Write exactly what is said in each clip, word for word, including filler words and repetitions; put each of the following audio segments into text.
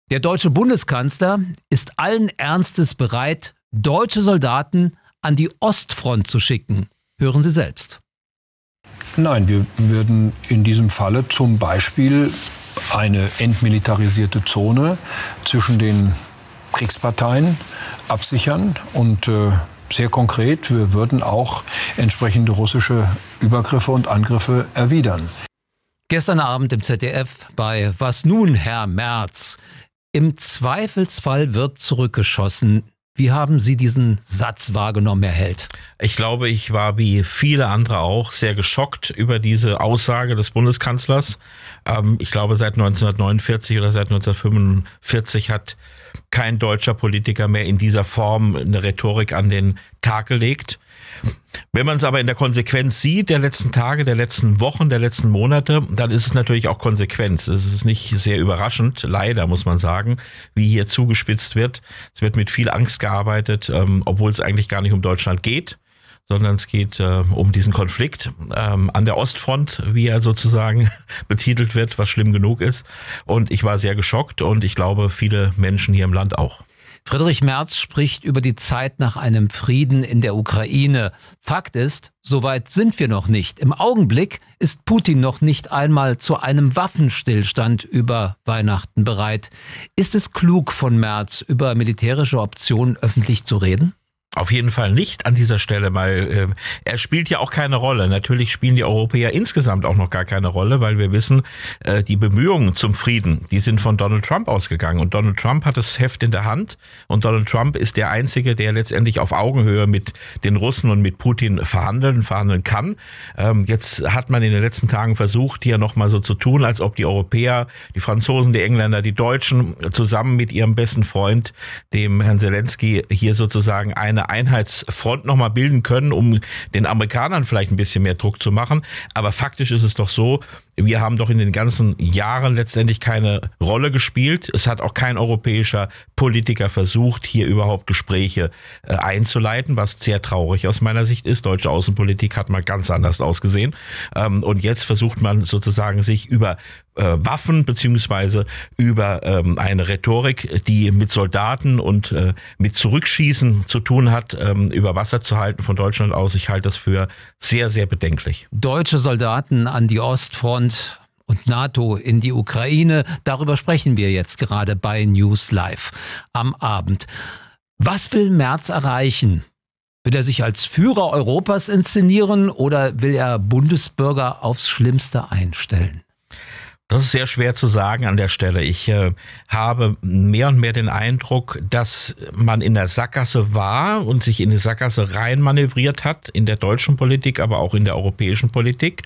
Der deutsche Bundeskanzler ist allen Ernstes bereit, deutsche Soldaten an die Ostfront zu schicken. Hören Sie selbst. Nein, wir würden in diesem Falle zum Beispiel eine entmilitarisierte Zone zwischen den Kriegsparteien absichern und äh, sehr konkret, wir würden auch entsprechende russische Übergriffe und Angriffe erwidern. Gestern Abend im Z D F bei Was nun, Herr Merz? Im Zweifelsfall wird zurückgeschossen. Wie haben Sie diesen Satz wahrgenommen, Herr Held? Ich glaube, ich war wie viele andere auch sehr geschockt über diese Aussage des Bundeskanzlers. Ähm, ich glaube, seit neunzehnhundertneunundvierzig oder seit neunzehnhundertfünfundvierzig hat kein deutscher Politiker mehr in dieser Form eine Rhetorik an den Tag gelegt. Wenn man es aber in der Konsequenz sieht, der letzten Tage, der letzten Wochen, der letzten Monate, dann ist es natürlich auch Konsequenz. Es ist nicht sehr überraschend, leider muss man sagen, wie hier zugespitzt wird. Es wird mit viel Angst gearbeitet, ähm, obwohl es eigentlich gar nicht um Deutschland geht, sondern es geht äh, um diesen Konflikt ähm, an der Ostfront, wie er sozusagen betitelt wird, was schlimm genug ist. Und ich war sehr geschockt und ich glaube, viele Menschen hier im Land auch. Friedrich Merz spricht über die Zeit nach einem Frieden in der Ukraine. Fakt ist, so weit sind wir noch nicht. Im Augenblick ist Putin noch nicht einmal zu einem Waffenstillstand über Weihnachten bereit. Ist es klug von Merz, über militärische Optionen öffentlich zu reden? Auf jeden Fall nicht an dieser Stelle, weil äh, er spielt ja auch keine Rolle. Natürlich spielen die Europäer insgesamt auch noch gar keine Rolle, weil wir wissen, äh, die Bemühungen zum Frieden, die sind von Donald Trump ausgegangen. Und Donald Trump hat das Heft in der Hand. Und Donald Trump ist der Einzige, der letztendlich auf Augenhöhe mit den Russen und mit Putin verhandeln, verhandeln kann. Ähm, jetzt hat man in den letzten Tagen versucht, hier nochmal so zu tun, als ob die Europäer, die Franzosen, die Engländer, die Deutschen zusammen mit ihrem besten Freund, dem Herrn Zelensky, hier sozusagen eine Einheitsfront nochmal bilden können, um den Amerikanern vielleicht ein bisschen mehr Druck zu machen. Aber faktisch ist es doch so, wir haben doch in den ganzen Jahren letztendlich keine Rolle gespielt. Es hat auch kein europäischer Politiker versucht, hier überhaupt Gespräche äh, einzuleiten, was sehr traurig aus meiner Sicht ist. Deutsche Außenpolitik hat mal ganz anders ausgesehen. Ähm, und jetzt versucht man sozusagen sich über äh, Waffen beziehungsweise über ähm, eine Rhetorik, die mit Soldaten und äh, mit Zurückschießen zu tun hat, ähm, über Wasser zu halten von Deutschland aus. Ich halte das für sehr, sehr bedenklich. Deutsche Soldaten an die Ostfront und NATO in die Ukraine. Darüber sprechen wir jetzt gerade bei News Live am Abend. Was will Merz erreichen? Will er sich als Führer Europas inszenieren oder will er Bundesbürger aufs Schlimmste einstellen? Das ist sehr schwer zu sagen an der Stelle. Ich äh, habe mehr und mehr den Eindruck, dass man in der Sackgasse war und sich in die Sackgasse rein manövriert hat, in der deutschen Politik, aber auch in der europäischen Politik.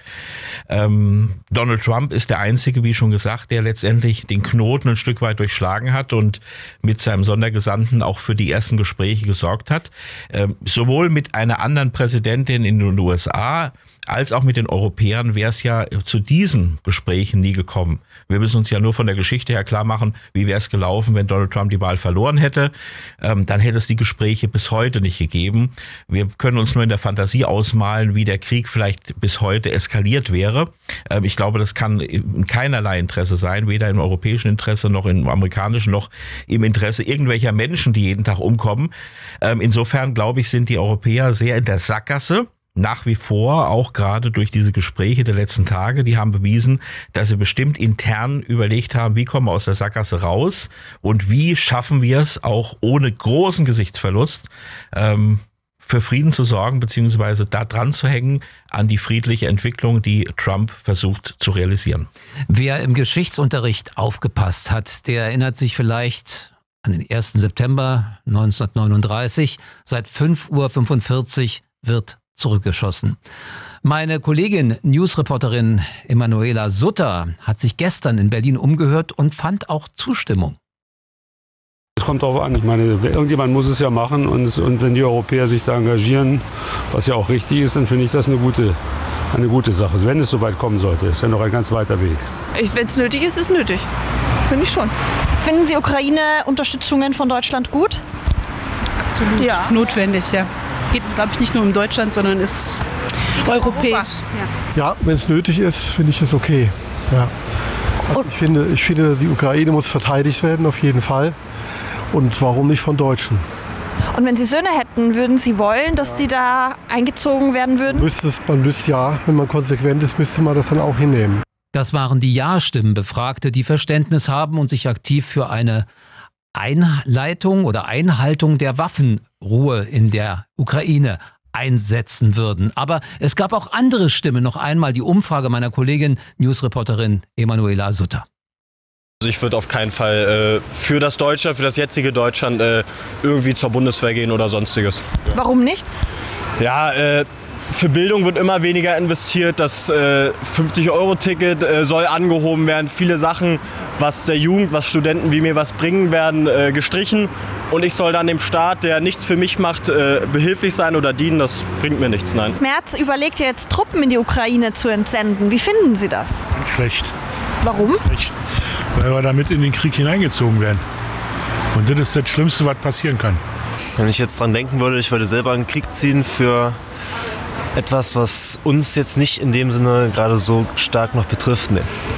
Ähm, Donald Trump ist der Einzige, wie schon gesagt, der letztendlich den Knoten ein Stück weit durchschlagen hat und mit seinem Sondergesandten auch für die ersten Gespräche gesorgt hat. Ähm, sowohl mit einer anderen Präsidentin in den U S A, als auch mit den Europäern wäre es ja zu diesen Gesprächen nie gekommen. Wir müssen uns ja nur von der Geschichte her klar machen, wie wäre es gelaufen, wenn Donald Trump die Wahl verloren hätte. Ähm, dann hätte es die Gespräche bis heute nicht gegeben. Wir können uns nur in der Fantasie ausmalen, wie der Krieg vielleicht bis heute eskaliert wäre. Ähm, ich glaube, das kann in keinerlei Interesse sein, weder im europäischen Interesse noch im amerikanischen noch im Interesse irgendwelcher Menschen, die jeden Tag umkommen. Ähm, insofern, glaube ich, sind die Europäer sehr in der Sackgasse. Nach wie vor, auch gerade durch diese Gespräche der letzten Tage, die haben bewiesen, dass sie bestimmt intern überlegt haben, wie kommen wir aus der Sackgasse raus und wie schaffen wir es auch ohne großen Gesichtsverlust ähm, für Frieden zu sorgen, beziehungsweise da dran zu hängen an die friedliche Entwicklung, die Trump versucht zu realisieren. Wer im Geschichtsunterricht aufgepasst hat, der erinnert sich vielleicht an den ersten September neunzehnhundertneununddreißig. Seit fünf Uhr fünfundvierzig wird zurückgeschossen. Meine Kollegin, Newsreporterin Emanuela Sutter, hat sich gestern in Berlin umgehört und fand auch Zustimmung. Es kommt darauf an. Ich meine, irgendjemand muss es ja machen. Und, es, und wenn die Europäer sich da engagieren, was ja auch richtig ist, dann finde ich das eine gute, eine gute Sache. Wenn es soweit kommen sollte, ist ja noch ein ganz weiter Weg. Wenn es nötig ist, ist es nötig. Finde ich schon. Finden Sie Ukraine-Unterstützungen von Deutschland gut? Absolut. Ja. Notwendig, ja. Geht, glaube ich, nicht nur um Deutschland, sondern ist europäisch. Ja, ja, wenn es nötig ist, finde ich es okay. Ja. Ich finde, ich finde, die Ukraine muss verteidigt werden, auf jeden Fall. Und warum nicht von Deutschen? Und wenn Sie Söhne hätten, würden Sie wollen, dass die da eingezogen werden würden? Müsste es, man müsste ja, wenn man konsequent ist, müsste man das dann auch hinnehmen. Das waren die Ja-Stimmen, Befragte, die Verständnis haben und sich aktiv für eine Einleitung oder Einhaltung der Waffenruhe in der Ukraine einsetzen würden. Aber es gab auch andere Stimmen. Noch einmal die Umfrage meiner Kollegin, Newsreporterin Emanuela Sutter. Also ich würde auf keinen Fall äh, für das Deutschland, für das jetzige Deutschland äh, irgendwie zur Bundeswehr gehen oder sonstiges. Warum nicht? Ja, äh, für Bildung wird immer weniger investiert. Das äh, fünfzig Euro Ticket äh, soll angehoben werden. Viele Sachen, was der Jugend, was Studenten wie mir was bringen, werden äh, gestrichen. Und ich soll dann dem Staat, der nichts für mich macht, äh, behilflich sein oder dienen. Das bringt mir nichts, nein. Merz überlegt ja jetzt, Truppen in die Ukraine zu entsenden. Wie finden Sie das? Schlecht. Warum? Schlecht. Weil wir damit in den Krieg hineingezogen werden. Und das ist das Schlimmste, was passieren kann. Wenn ich jetzt dran denken würde, ich würde selber in den Krieg ziehen für etwas, was uns jetzt nicht in dem Sinne gerade so stark noch betrifft. Nee.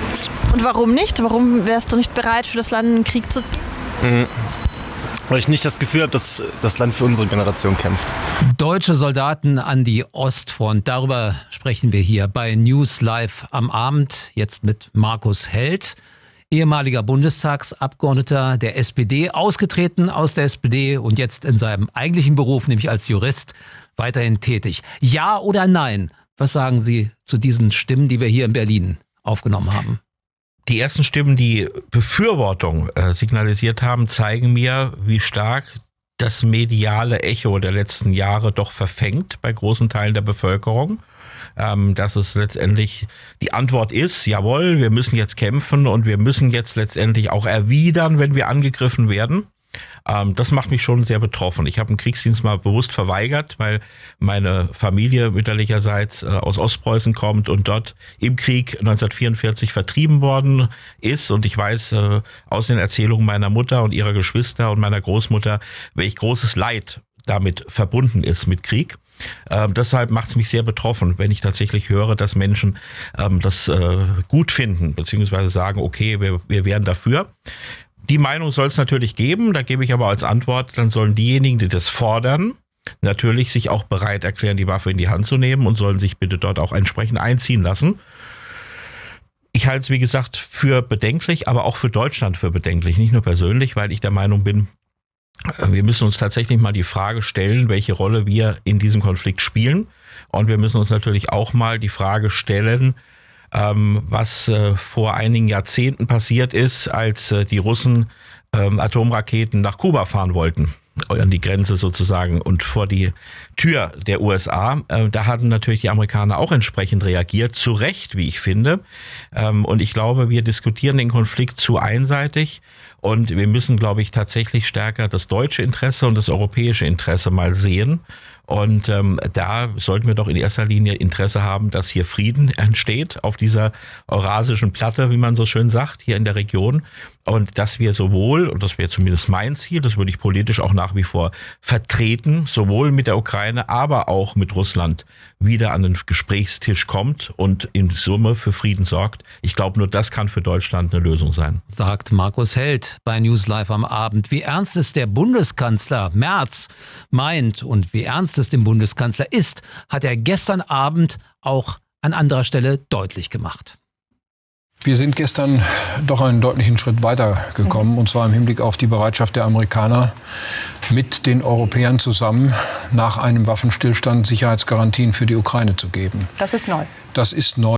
Und warum nicht? Warum wärst du nicht bereit, für das Land in den Krieg zu ziehen? Mhm. Weil ich nicht das Gefühl habe, dass das Land für unsere Generation kämpft. Deutsche Soldaten an die Ostfront. Darüber sprechen wir hier bei News Live am Abend. Jetzt mit Markus Held, ehemaliger Bundestagsabgeordneter der S P D, ausgetreten aus der S P D und jetzt in seinem eigentlichen Beruf, nämlich als Jurist, weiterhin tätig. Ja oder nein? Was sagen Sie zu diesen Stimmen, die wir hier in Berlin aufgenommen haben? Die ersten Stimmen, die Befürwortung äh, signalisiert haben, zeigen mir, wie stark das mediale Echo der letzten Jahre doch verfängt bei großen Teilen der Bevölkerung. Ähm, dass es letztendlich die Antwort ist, jawohl, wir müssen jetzt kämpfen und wir müssen jetzt letztendlich auch erwidern, wenn wir angegriffen werden. Ähm, das macht mich schon sehr betroffen. Ich habe den Kriegsdienst mal bewusst verweigert, weil meine Familie mütterlicherseits äh, aus Ostpreußen kommt und dort im Krieg neunzehnhundertvierundvierzig vertrieben worden ist. Und ich weiß äh, aus den Erzählungen meiner Mutter und ihrer Geschwister und meiner Großmutter, welch großes Leid damit verbunden ist mit Krieg. Ähm, deshalb macht es mich sehr betroffen, wenn ich tatsächlich höre, dass Menschen ähm, das äh, gut finden, beziehungsweise sagen, okay, wir, wir wären dafür. Die Meinung soll es natürlich geben, da gebe ich aber als Antwort, dann sollen diejenigen, die das fordern, natürlich sich auch bereit erklären, die Waffe in die Hand zu nehmen und sollen sich bitte dort auch entsprechend einziehen lassen. Ich halte es, wie gesagt, für bedenklich, aber auch für Deutschland für bedenklich, nicht nur persönlich, weil ich der Meinung bin, wir müssen uns tatsächlich mal die Frage stellen, welche Rolle wir in diesem Konflikt spielen. Und wir müssen uns natürlich auch mal die Frage stellen, was vor einigen Jahrzehnten passiert ist, als die Russen Atomraketen nach Kuba fahren wollten, an die Grenze sozusagen und vor die Tür der U S A. Da hatten natürlich die Amerikaner auch entsprechend reagiert, zu Recht, wie ich finde. Und ich glaube, wir diskutieren den Konflikt zu einseitig. Und wir müssen, glaube ich, tatsächlich stärker das deutsche Interesse und das europäische Interesse mal sehen. Und ähm, da sollten wir doch in erster Linie Interesse haben, dass hier Frieden entsteht auf dieser eurasischen Platte, wie man so schön sagt, hier in der Region. Und dass wir sowohl, und das wäre zumindest mein Ziel, das würde ich politisch auch nach wie vor vertreten, sowohl mit der Ukraine, aber auch mit Russland wieder an den Gesprächstisch kommt und in Summe für Frieden sorgt. Ich glaube, nur das kann für Deutschland eine Lösung sein. Sagt Markus Held bei News Live am Abend. Wie ernst es der Bundeskanzler Merz meint und wie ernst es dem Bundeskanzler ist, hat er gestern Abend auch an anderer Stelle deutlich gemacht. Wir sind gestern doch einen deutlichen Schritt weiter gekommen, und zwar im Hinblick auf die Bereitschaft der Amerikaner, mit den Europäern zusammen nach einem Waffenstillstand Sicherheitsgarantien für die Ukraine zu geben. Das ist neu. Das ist neu.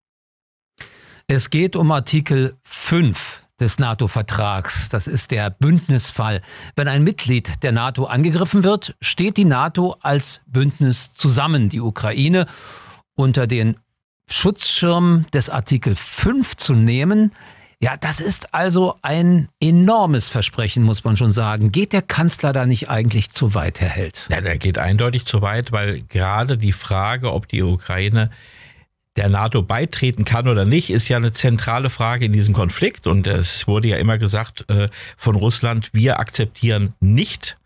Es geht um Artikel fünf des NATO-Vertrags. Das ist der Bündnisfall. Wenn ein Mitglied der NATO angegriffen wird, steht die NATO als Bündnis zusammen. Die Ukraine unter den Schutzschirm des Artikel fünf zu nehmen, ja, das ist also ein enormes Versprechen, muss man schon sagen. Geht der Kanzler da nicht eigentlich zu weit, Herr Held? Ja, der geht eindeutig zu weit, weil gerade die Frage, ob die Ukraine der NATO beitreten kann oder nicht, ist ja eine zentrale Frage in diesem Konflikt. Und es wurde ja immer gesagt äh, von Russland, wir akzeptieren nicht,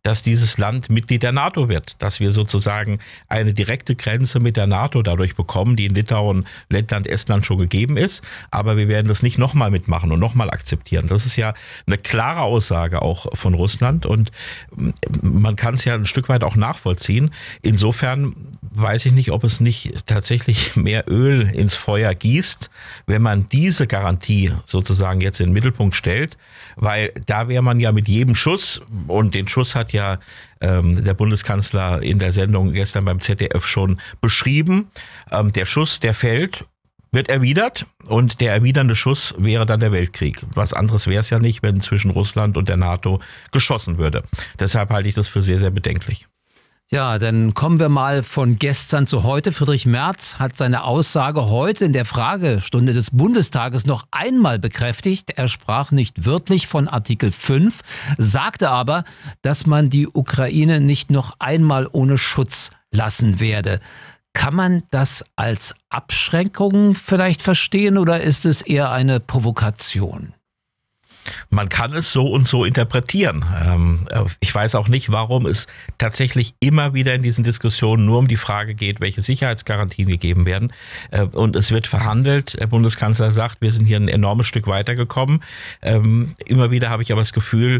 dass dieses Land Mitglied der NATO wird, dass wir sozusagen eine direkte Grenze mit der NATO dadurch bekommen, die in Litauen, Lettland, Estland schon gegeben ist. Aber wir werden das nicht nochmal mitmachen und nochmal akzeptieren. Das ist ja eine klare Aussage auch von Russland und man kann es ja ein Stück weit auch nachvollziehen. Insofern weiß ich nicht, ob es nicht tatsächlich mehr Öl ins Feuer gießt, wenn man diese Garantie sozusagen jetzt in den Mittelpunkt stellt, weil da wäre man ja mit jedem Schuss, und den Schuss hat ja ähm, der Bundeskanzler in der Sendung gestern beim Z D F schon beschrieben, ähm, der Schuss, der fällt, wird erwidert und der erwidernde Schuss wäre dann der Weltkrieg. Was anderes wäre es ja nicht, wenn zwischen Russland und der NATO geschossen würde. Deshalb halte ich das für sehr, sehr bedenklich. Ja, dann kommen wir mal von gestern zu heute. Friedrich Merz hat seine Aussage heute in der Fragestunde des Bundestages noch einmal bekräftigt. Er sprach nicht wörtlich von Artikel fünf, sagte aber, dass man die Ukraine nicht noch einmal ohne Schutz lassen werde. Kann man das als Abschränkung vielleicht verstehen oder ist es eher eine Provokation? Man kann es so und so interpretieren. Ich weiß auch nicht, warum es tatsächlich immer wieder in diesen Diskussionen nur um die Frage geht, welche Sicherheitsgarantien gegeben werden. Und es wird verhandelt. Der Bundeskanzler sagt, wir sind hier ein enormes Stück weitergekommen. Immer wieder habe ich aber das Gefühl,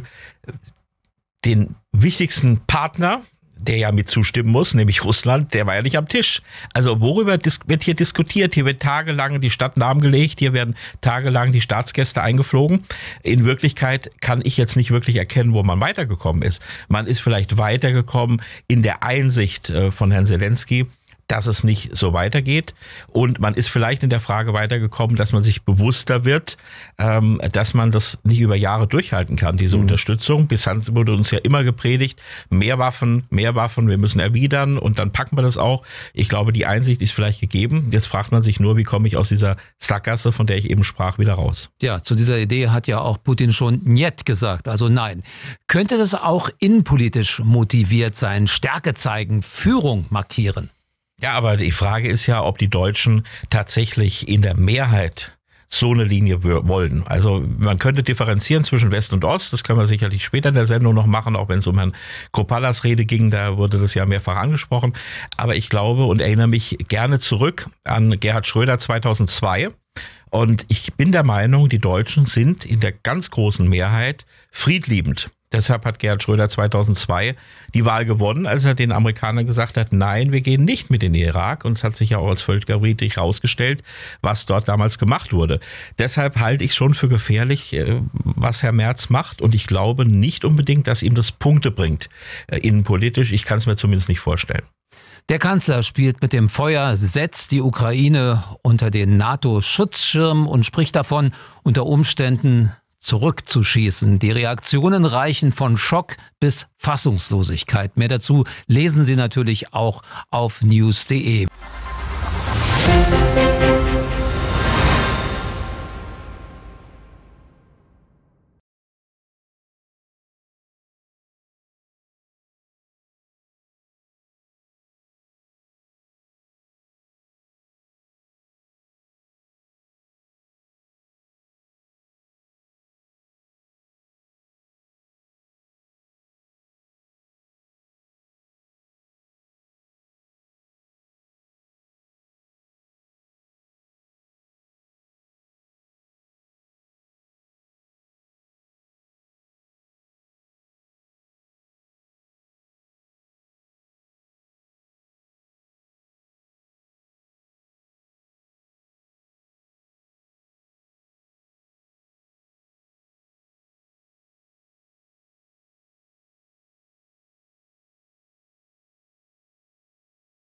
den wichtigsten Partner, der ja mit zustimmen muss, nämlich Russland, der war ja nicht am Tisch. Also worüber wird hier diskutiert? Hier wird tagelang die Stadt lahmgelegt, hier werden tagelang die Staatsgäste eingeflogen. In Wirklichkeit kann ich jetzt nicht wirklich erkennen, wo man weitergekommen ist. Man ist vielleicht weitergekommen in der Einsicht von Herrn Zelensky, dass es nicht so weitergeht. Und man ist vielleicht in der Frage weitergekommen, dass man sich bewusster wird, ähm, dass man das nicht über Jahre durchhalten kann, diese mhm. Unterstützung. Bisher wurde uns ja immer gepredigt, mehr Waffen, mehr Waffen, wir müssen erwidern und dann packen wir das auch. Ich glaube, die Einsicht ist vielleicht gegeben. Jetzt fragt man sich nur, wie komme ich aus dieser Sackgasse, von der ich eben sprach, wieder raus. Ja, zu dieser Idee hat ja auch Putin schon Njet gesagt, also nein. Könnte das auch innenpolitisch motiviert sein, Stärke zeigen, Führung markieren? Ja, aber die Frage ist ja, ob die Deutschen tatsächlich in der Mehrheit so eine Linie wollen. Also man könnte differenzieren zwischen West und Ost, das können wir sicherlich später in der Sendung noch machen, auch wenn es um Herrn Kropallas Rede ging, da wurde das ja mehrfach angesprochen. Aber ich glaube und erinnere mich gerne zurück an Gerhard Schröder zweitausendzwei. Und ich bin der Meinung, die Deutschen sind in der ganz großen Mehrheit friedliebend. Deshalb hat Gerhard Schröder zweitausendzwei die Wahl gewonnen, als er den Amerikanern gesagt hat, nein, wir gehen nicht mit in den Irak. Und es hat sich ja auch als völkerwidrig herausgestellt, was dort damals gemacht wurde. Deshalb halte ich es schon für gefährlich, was Herr Merz macht. Und ich glaube nicht unbedingt, dass ihm das Punkte bringt, innenpolitisch. Ich kann es mir zumindest nicht vorstellen. Der Kanzler spielt mit dem Feuer, setzt die Ukraine unter den NATO-Schutzschirm und spricht davon, unter Umständen zurückzuschießen. Die Reaktionen reichen von Schock bis Fassungslosigkeit. Mehr dazu lesen Sie natürlich auch auf news punkt de.